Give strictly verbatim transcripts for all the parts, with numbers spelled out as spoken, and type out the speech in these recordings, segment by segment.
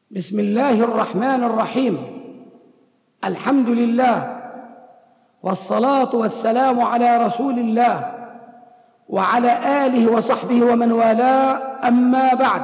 بسم الله الرحمن الرحيم. الحمد لله والصلاة والسلام على رسول الله وعلى آله وصحبه ومن والاه، أما بعد،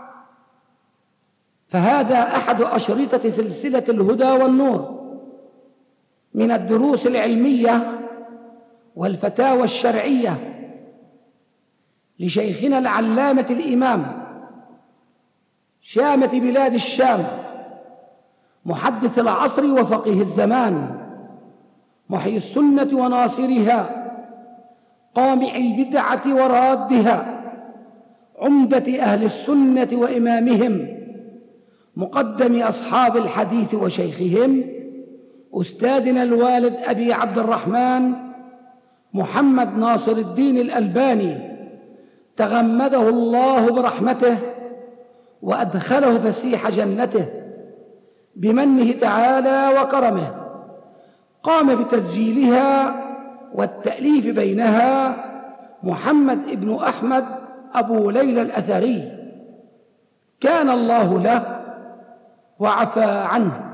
فهذا أحد أشرطة سلسلة الهدى والنور من الدروس العلمية والفتاوى الشرعية لشيخنا العلامة الإمام شامة بلاد الشام، محدث العصر وفقيه الزمان، محيي السنة وناصرها، قامع البدعة ورادها، عمدة أهل السنة وإمامهم، مقدم أصحاب الحديث وشيخهم، أستاذنا الوالد أبي عبد الرحمن محمد ناصر الدين الألباني، تغمده الله برحمته وأدخله فسيح جنته بمنه تعالى وكرمه. قام بتسجيلها والتأليف بينها محمد ابن أحمد أبو ليلى الأثري، كان الله له وعفى عنه.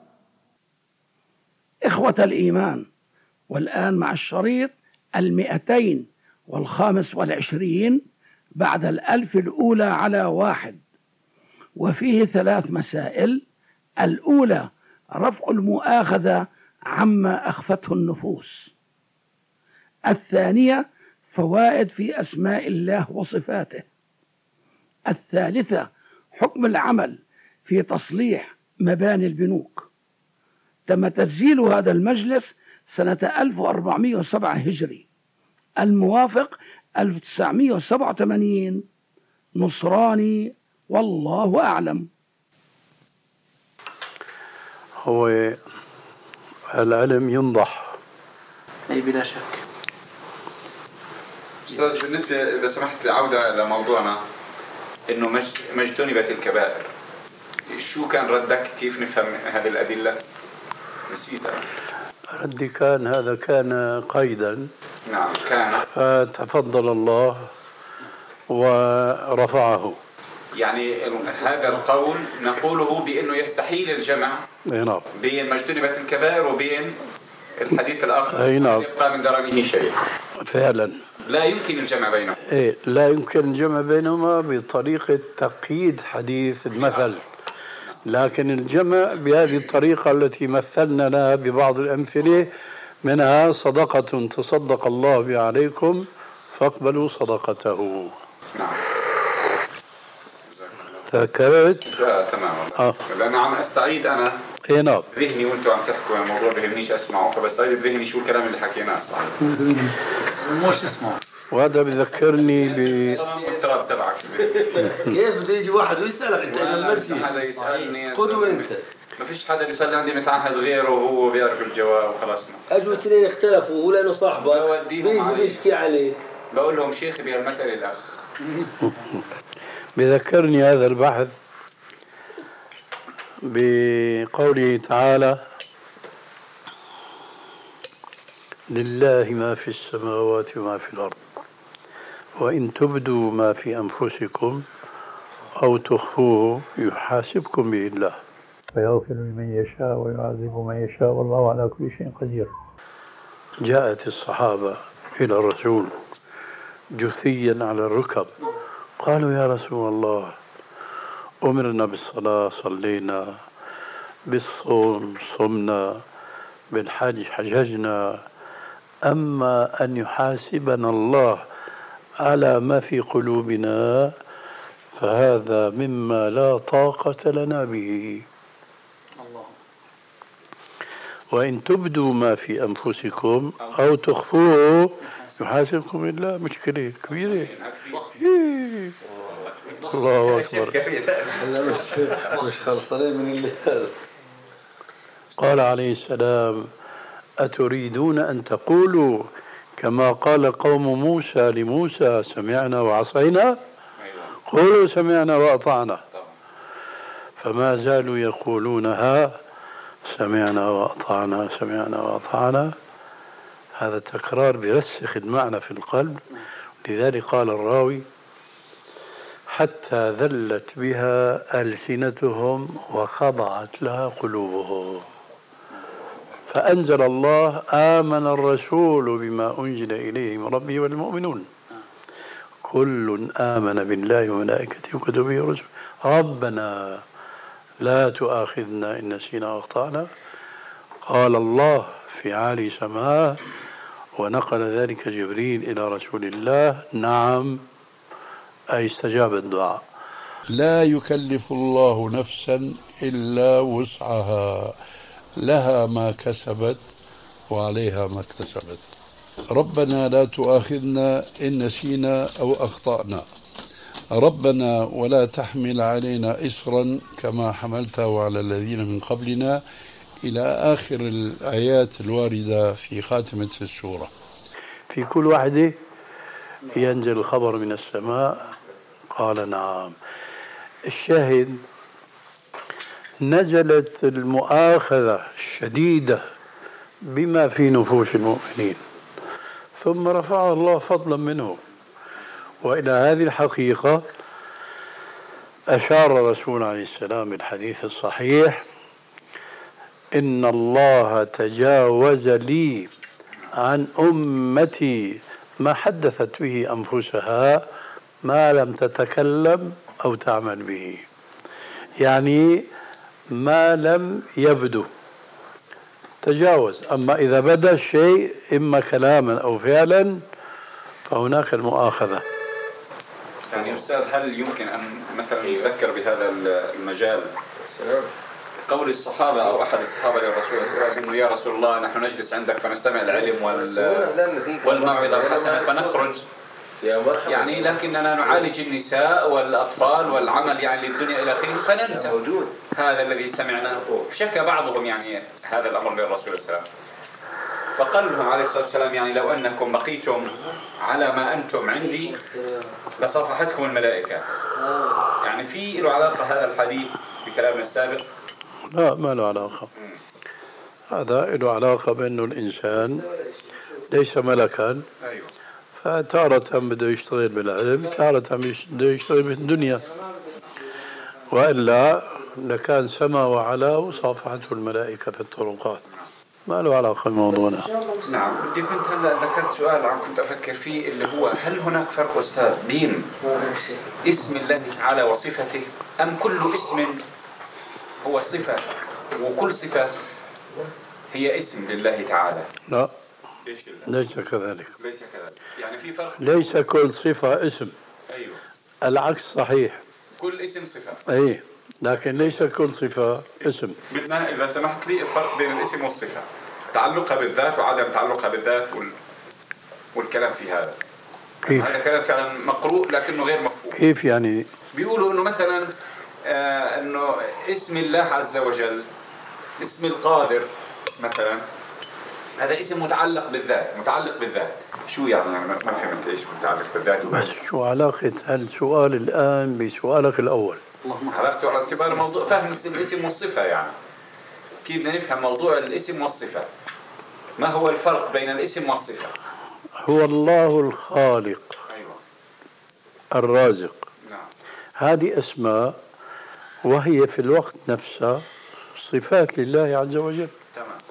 إخوة الإيمان، والآن مع الشريط المئتين والخامس والعشرين بعد الألف الأولى على واحد، وفيه ثلاث مسائل. الأولى رفع المؤاخذة عما أخفته النفوس. الثانية فوائد في أسماء الله وصفاته. الثالثة حكم العمل في تصليح مباني البنوك. تم تسجيل هذا المجلس سنة ألف وأربعمائة وسبعة هجري، الموافق ألف وتسعمائة وسبعة وثمانين نصراني، والله أعلم. هو العلم ينضح، أي بلا شك. أستاذ، بالنسبة إذا سمحت لعودة لموضوعنا إنه مج... مجتنبت الكبائر، شو كان ردك؟ كيف نفهم هذه الأدلة؟ نسيتها. ردي كان هذا كان قيدا. نعم كان. فتفضل الله ورفعه. يعني هذا القول نقوله بأنه يستحيل الجمع نعم بين مجتنبة الكبائر وبين الحديث الآخر نعم. يبقى من درجه شيء. فعلا لا يمكن الجمع بينهما. إيه، لا يمكن الجمع بينهما بطريقة تقييد حديث المثل، لكن الجمع بهذه الطريقة التي مثلنا لها ببعض الأمثلة، منها صدقة تصدق الله بها عليكم فاقبلوا صدقته. نعم. تذكرت؟ لا تمام. آه. لأن عم أستعيد أنا إيه نعم ذهني وأنتم عم تحكوا عن الموضوع بهمنيش أسمعه، فبستعيد بذهني شو الكلام اللي حكيناه صحيح. مش اسمه. وهذا بذكرني ب التراب تبعك. كيف بده يجي واحد ويسألك أنت إلى المسجد؟ هذا يسألني. قدوة أنت. ما فيش حدا بيصلي عندي متعهد غيره وهو بيعرف الجواب وخلاص. أجوا اثنين اختلفوا وهو لأنه صاحبك بيجي بيشكي عليك. بقول لهم شيخي بهالمسألة الأخ. بذكرني هذا البحث بقوله تعالى: لله ما في السماوات وما في الأرض وإن تبدوا ما في أنفسكم أو تخفوه يحاسبكم به الله فيغفر لمن يشاء ويعذب من يشاء والله على كل شيء قدير. جاءت الصحابة إلى الرسول جثيا على الركب، قالوا: يا رسول الله، أمرنا بالصلاة صلينا، بالصوم صمنا، بالحج حججنا، أما أن يحاسبنا الله على ما في قلوبنا فهذا مما لا طاقة لنا به. الله. وإن تبدوا ما في أنفسكم أو تخفوه يحاسبكم الله. مشكلة كبيرة. إيه. الله أكبر. مش خلصانين من اللي قال عليه السلام: أتريدون أن تقولوا كما قال قوم موسى لموسى سمعنا وعصينا؟ قولوا سمعنا وأطعنا. فما زالوا يقولونها سمعنا وأطعنا سمعنا وأطعنا. هذا التكرار بيرسخ المعنى في القلب. لذلك قال الراوي: حتى ذلت بها ألسنتهم وخضعت لها قلوبهم. فأنزل الله: آمن الرسول بما أنزل إليه من ربه والمؤمنون كل آمن بالله وملائكته وكتبه ورسله ربنا لا تؤاخذنا إن نسينا وأخطأنا. قال الله في عالي سماه، ونقل ذلك جبريل إلى رسول الله: نعم، أي استجاب الدعاء. لا يكلف الله نفسا إلا وسعها، لها ما كسبت وعليها ما اكتسبت. ربنا لا تؤاخذنا إن نسينا أو أخطأنا. ربنا ولا تحمل علينا إصرا كما حملته على الذين من قبلنا، إلى آخر الآيات الواردة في خاتمة السورة. في كل واحدة ينزل الخبر من السماء. قال: نعم. الشاهد: نزلت المؤاخذة الشديدة بما في نفوس المؤمنين، ثم رفعها الله فضلا منه. وإلى هذه الحقيقة أشار الرسول عليه السلام بالحديث الصحيح: إن الله تجاوز لي عن أمتي ما حدثت به أنفسها ما لم تتكلم أو تعمل به، يعني ما لم يبدو تجاوز. أما إذا بدا الشيء إما كلاما أو فعلا فهناك المؤاخذة. يعني أستاذ، هل يمكن أن مثلا يذكر بهذا المجال قول الصحابة أو أحد الصحابة للرسول صلى الله عليه وسلم إنه: يا رسول الله، نحن نجلس عندك فنستمع العلم والموعظة الحسنة فنخرج، يعني لكننا نعالج النساء والأطفال والعمل يعني للدنيا إلى آخره فننسى هذا الذي سمعناه. شكى بعضهم يعني هذا الأمر للرسول صلى الله عليه وسلم، فقال لهم عليه الصلاة والسلام: يعني لو أنكم بقيتم على ما أنتم عندي لصفحتكم الملائكة. يعني في له علاقة هذا الحديث بكلامنا السابق؟ لا، ما له علاقة. هذا له علاقة بأنه الإنسان ليس ملكا، فتارة بده يشتغل بالعلم، تارة بده يشتغل بالدنيا، وإلا لكان سما وعلا وصافحته الملائكة في الطرقات. ما له علاقة بموضوعنا. نعم. بدي كنت هلا ذكرت سؤال عم كنت أفكر فيه، اللي هو: هل هناك فرق أستاذ بين اسم الله تعالى وصفته، أم كل اسم هو صفة وكل صفة هي اسم لله تعالى؟ لا، ليس كذلك. ليس كذلك، يعني في فرق. ليس كل صفة اسم. أيوه، العكس صحيح. كل اسم صفة. أي، لكن ليس كل صفة اسم. بدنا إذا سمحت لي الفرق بين الاسم والصفة، تعلقها بالذات وعدم تعلقها بالذات وال... والكلام في هذا. كيف؟ هذا كلام فعلا مقروء لكنه غير مفهوم. كيف يعني؟ بيقولوا إنه مثلا آه إنه اسم الله عز وجل، اسم القادر مثلا، هذا اسم متعلق بالذات، متعلق بالذات. شو يعني؟ ما فهمت ايش متعلق بالذات. بس شو علاقة هالسؤال الآن بسؤالك الأول؟ علاقته على اعتبار موضوع فهم الاسم والصفة، يعني كيف بدنا نفهم موضوع الاسم والصفة؟ ما هو الفرق بين الاسم والصفة؟ هو الله الخالق. أيوة. الرازق. نعم. هذه أسماء، وهي في الوقت نفسه صفات لله عز وجل. تمام.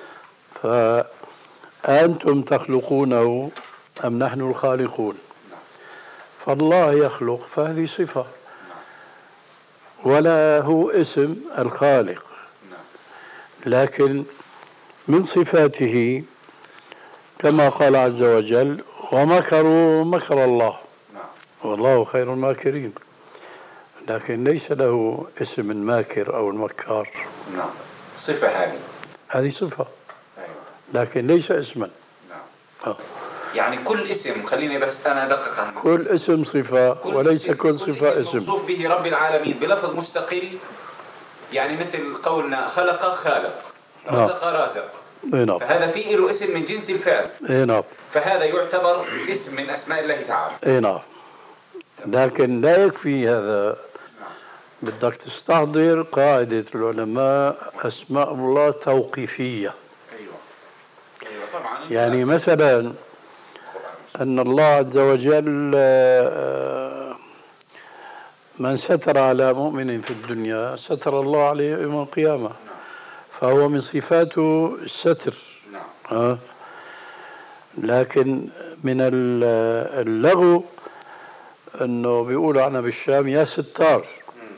فأنتم تخلقونه أم نحن الخالقون؟ نعم. فالله يخلق، فهذه صفة. نعم. ولا هو اسم الخالق. نعم. لكن من صفاته كما قال عز وجل: ومكروا مكر الله. نعم. والله خير الماكرين. لكن ليس له اسم الماكر أو المكار. نعم. صفة هذه. هذه صفة. أيوة. لكن ليس اسما. نعم. آه. يعني كل اسم، خليني بس أنا أدقق عنه، كل اسم صفة كل وليس اسم كل كل صفة اسم اسم. موصوف به رب العالمين بلفظ مستقل، يعني مثل قولنا خلق خالق، رزق رازق. نعم. فهذا فيه له اسم من جنس الفعل. نعم. فهذا يعتبر اسم من أسماء الله تعالى. نعم. لكن لا يكفي هذا، بدك تستحضر قاعدة العلماء: أسماء الله توقيفية. أيوة. أيوة طبعا. يعني مثلا أن الله عز وجل من ستر على مؤمن في الدنيا ستر الله عليه يوم القيامة، فهو من صفاته الستر. آه. لكن من اللغو أنه بيقولوا عنه بالشام يا ستار،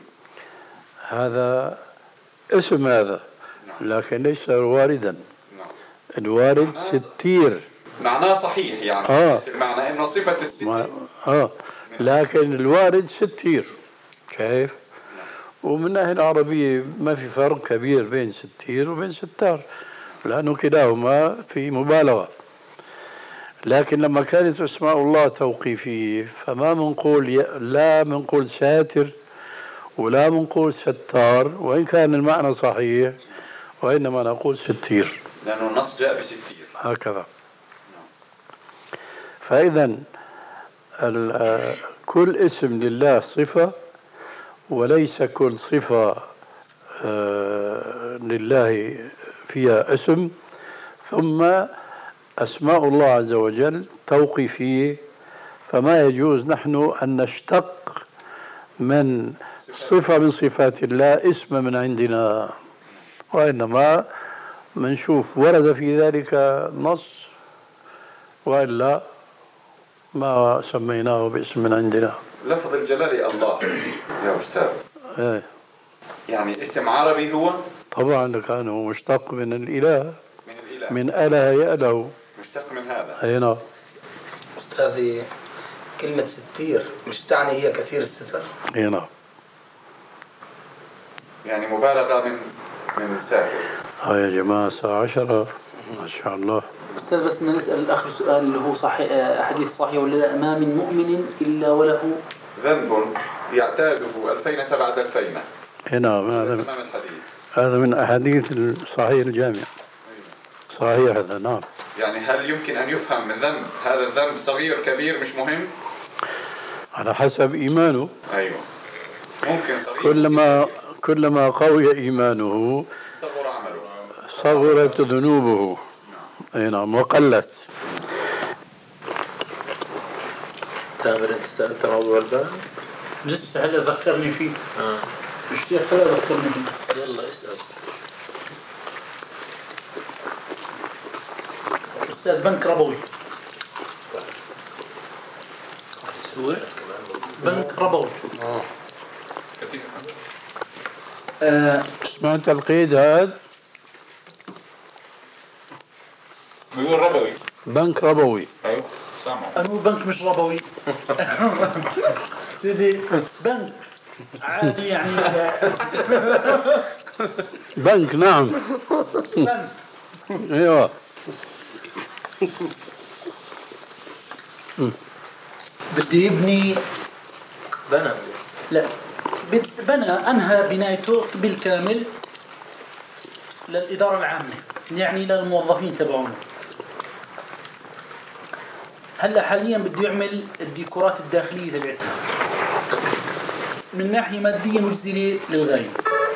هذا اسم هذا، لكن ليس واردا. الوارد ستير، معناه صحيح يعني. آه. معنى انه صفة الستير. اه لكن الوارد ستير، كيف؟ ومن الناحية العربية ما في فرق كبير بين ستير وبين ستار، لأنه كلاهما في مبالغة. لكن لما كانت أسماء الله توقيفية فما منقول لا منقول ساتر ولا منقول ستار، وإن كان المعنى صحيح، وإنما نقول ستير لأنه النص جاء بستير هكذا. فإذا كل اسم لله صفة، وليس كل صفة لله فيها اسم. ثم أسماء الله عز وجل توقيفية، فما يجوز نحن أن نشتق من صفة من صفات الله اسم من عندنا، وإنما منشوف ورد في ذلك نص، وإلا ما سميناه باسم من عندنا. لفظ الجلال الله يا أستاذ ايه. يعني اسم عربي هو؟ طبعا لكانه مشتق من الإله، من الإله، من أله يأله، مشتق من هذا. أي نعم. أستاذي كلمة ستير مش تعني هي كثير الستر؟ أي نعم. يعني مبالغة من من ساتر. ها يا جماعة الساعة عشرة ما شاء الله. أستاذ بس بدنا نسأل الأخ سؤال اللي هو صحيح، حديث صحيح ولا لا؟ ما من مؤمن إلا وله ذنب يعتاده الفينة بعد الفينة. أي نعم. هذا من, هذا من أحاديث الصحيح الجامع. صحيح هذا. نعم. يعني هل يمكن أن يفهم من ذنب هذا الذنب صغير كبير مش مهم؟ على حسب إيمانه. أيوة ممكن صغير. كلما كلما قوي إيمانه صغر عمله، صغرت ذنوبه. أي نعم وقلت. تامر أنت سألت موضوع الباب؟ لسه هلا ذكرني فيه. آه. الشيخ هلا ذكرني فيه. يلا اسأل. أستاذ بنك ربوي. هو بنك ربوي. آه. آه. سمعت القيد هذا؟ بيقول ربوي. بنك ربوي. أيوة سامع. أنو بنك مش ربوي. سيدي بنك عادي يعني. بنك نعم. بنك. ايوه. بدي يبني بنى. لا بنى أنهى بنايته بالكامل للإدارة العامة، يعني للموظفين تبعونه. هلا حاليا بده يعمل الديكورات الداخلية تبعتها من ناحية مادية مجزلة للغاية،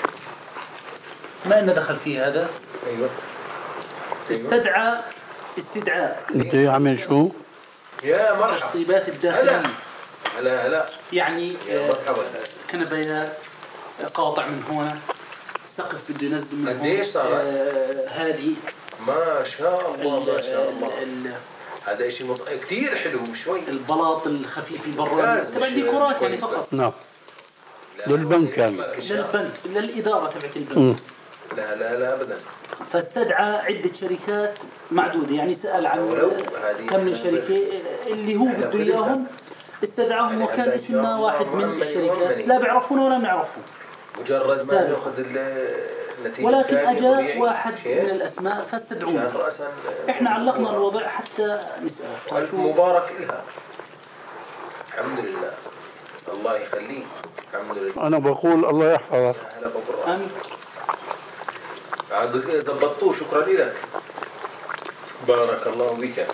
ما إنه دخل فيه هذا. أيوة. استدعى استدعاء بده يعمل شو؟ يا مرحبا. التشطيبات الداخلية. هلا هلا. يعني يا مرحبا. كنبايات قاطع من هون، السقف بده ينزل من هون. قديش صار؟ آه هادي ما شاء الله ما شاء الله. ال هذا شيء مط... كثير حلو شوي. البلاط الخفيف البراد تبع ديكورات يعني فقط. نعم. للبنك يعني. للبنك للإدارة تبعت البنك. لا لا لا أبدا. فاستدعى عدة شركات معدودة، يعني سأل عن كم من شركة اللي هو بده إياهم، استدعاهم وكان اسمنا واحد من الشركات لا بيعرفونه ولا بنعرفه. مجرد ما يأخذ النتيجة، ولكن أجا واحد من الأسماء فاستدعونا. إحنا علقنا الوضع حتى نسأل. ألف مبارك لها. الحمد لله. الله يخليك. الحمد لله. أنا بقول الله يحفظك. هلا بقول. آمين. عاد ضبطوه. شكرا لك. بارك الله بك.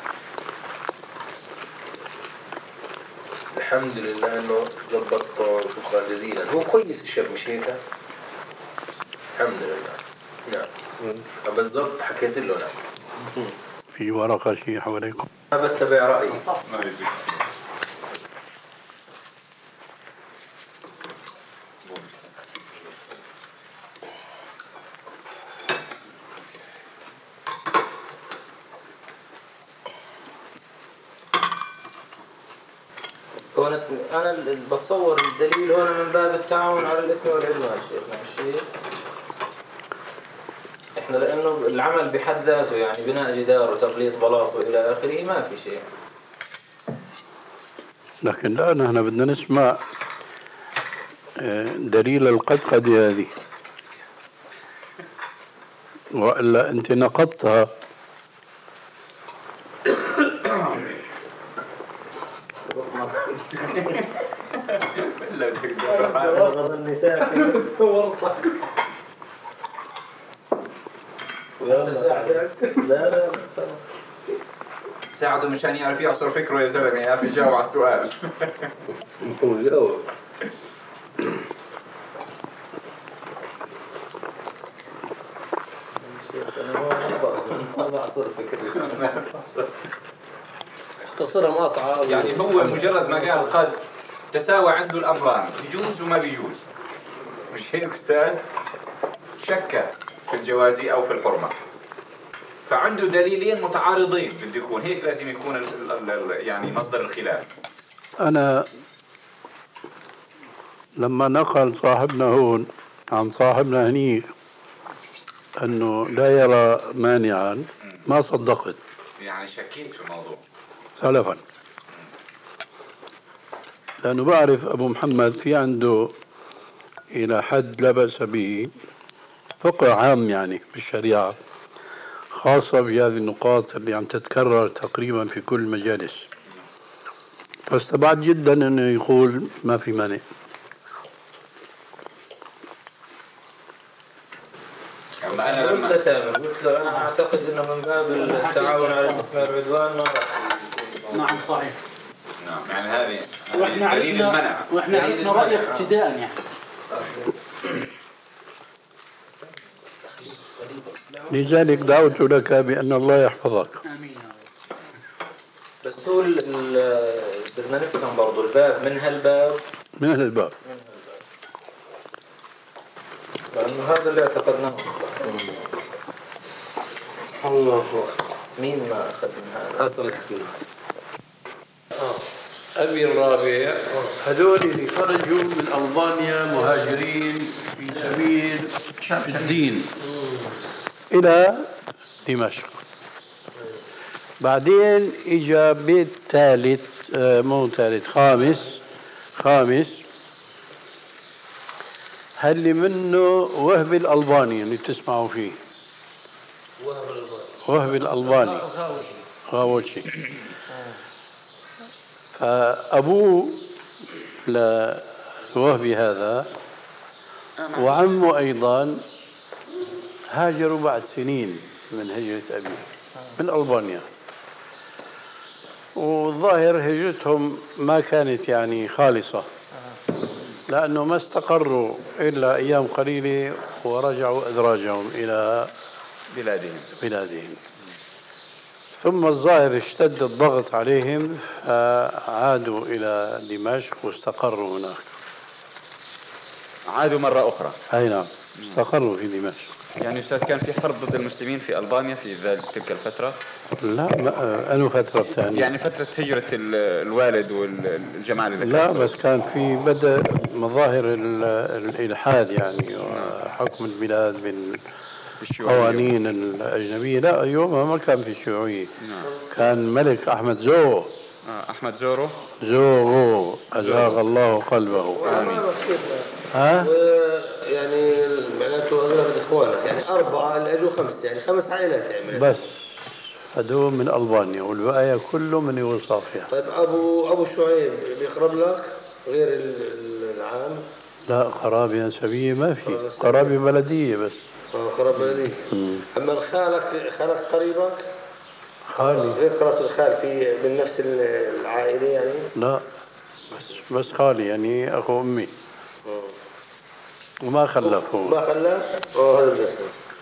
الحمد لله انه ضبطته. شكرا جزيلا. هو كويس الشاب مش هيك؟ الحمد لله. نعم. بالضبط حكيت له. نعم. في ورقة شيء حواليكم. أنا بتبع رأيي. هو أنا أنا اللي بتصور الدليل هنا من باب التعاون على الإثم والعدوان شيخنا الشيء. إحنا لأنه العمل بحد ذاته يعني بناء جدار وتبليط بلاط وإلى آخره ما في شيء. لكن الآن احنا بدنا نسمع دليل القدقدة هذه، وإلا أنت نقضتها. ساعده مشان يعرف يعصر فكره يا زلمه، يعرف يجاوب على السؤال. هو جاوب. ما بعصر فكرة. اختصرها مقاطعة. يعني هو مجرد ما قال قد تساوى عنده الأمران، يجوز وما بيجوز، مش هيك أستاذ؟ شك في الجواز أو في الحرمة، فعنده دليلين متعارضين بده يكون هيك، لازم يكون ال ال ال يعني مصدر الخلاف. أنا لما نقل صاحبنا هون عن صاحبنا هنيك أنه لا يرى مانعا ما صدقت، يعني شكيت في الموضوع سلفا، لأنه بعرف أبو محمد في عنده إلى حد لا بأس به فقه عام يعني بالشريعة، خاصة بهذه النقاط اللي عم تتكرر تقريبا في كل مجالس، فاستبعد جدا أنه يقول ما في مانع. أنا قلت له قلت له أنا أعتقد إنه من باب التعاون على الإثم والعدوان. نعم صحيح. نعم يعني هذه وإحنا عرفنا وإحنا عرفنا رأيك ابتداء يعني. لذلك دعوت لك بأن الله يحفظك. آمين. بس هو بدنا نفهم برضو الباب من هالباب من هالباب لأنه هذا اللي اعتقدناه. الله مين ما أخذ من هذا؟ هذا الكثير. أبي الرابع هذول اللي خرجوا من ألبانيا مهاجرين في سبيل الدين إلى دمشق. بعدين إجا بيت ثالث، مو ثالث، خامس خامس هل منه وهب الألباني اللي بتسمعوا فيه. وهب الألباني غاوشي. فأبوه لوهبي هذا وعمه أيضا هاجروا بعد سنين من هجرة أبيه من ألبانيا، والظاهر هجرتهم ما كانت يعني خالصة، لأنه ما استقروا إلا أيام قليلة ورجعوا أدراجهم إلى بلادهم بلادهم. ثم الظاهر اشتد الضغط عليهم فعادوا إلى دمشق واستقروا هناك. عادوا مرة أخرى. أي نعم استقروا في دمشق. يعني أستاذ كان في حرب ضد المسلمين في ألبانيا في ذلك تلك الفترة؟ لا ما أنه فترة ثانية يعني فترة هجرة الوالد والجماعة اللي لا بس كان في بدأ مظاهر الإلحاد يعني وحكم البلاد بالقوانين الأجنبية. لا يومها ما كان في شيوعية. كان ملك أحمد زورو. آه أحمد زورو زورو أزاغ الله قلبه. آمين. ها؟ يعني معناته أغلب إخوانك يعني أربعة اللي أجوا خمسة يعني خمس عائلات يعني بس هدول من ألبانيا والبقايا كله من يوغوسلافيا. طيب أبو أبو شعيب بيقرب لك غير العام؟ لا قرابة نسبية ما في، قرابة بلدية بس. اه قرابة بلدية. أما خالك خالك قريبك؟ خالي غير قرابة الخال في من نفس العائلة يعني؟ لا بس بس خالي يعني أخو أمي. اه وما خلفه. ما خلف؟ اه هذا الجسم.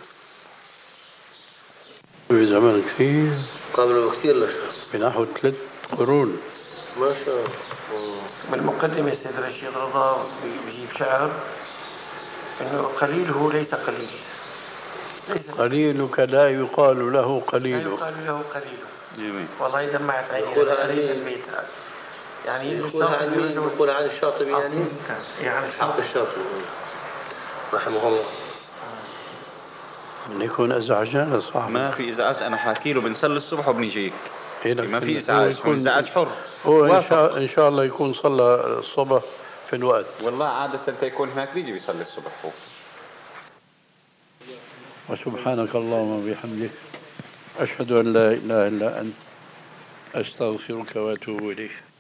في زمن كثير. قبله كثير لشهر. بنحو ثلاث قرون. ما شاء الله. بالمقدمة السيد رشيد رضا بيجيب شعر إنه قليله ليس قليل. ليس قليلك لا يقال له قليل. لا يقال له قليل. جميل. والله دمعت عيني يقول قليل البيت هذا. يعني يقولها عن مين؟ يقول عن الشاطبي يعني؟ يعني حق الشاطبي رحمه الله. من يكون ازعجنا صح. ما في ازعاج، انا حاكي له بنصلي الصبح وبنجيك. إيه ما في هو ازعاج، يكون ازعاج حر. هو ان وافق. شاء ان شاء الله يكون صلى الصبح في الوقت. والله عادة تيكون هناك بيجي بيصلي الصبح هو. وسبحانك اللهم وبحمدك أشهد أن لا إله إلا أنت أستغفرك وأتوب إليك.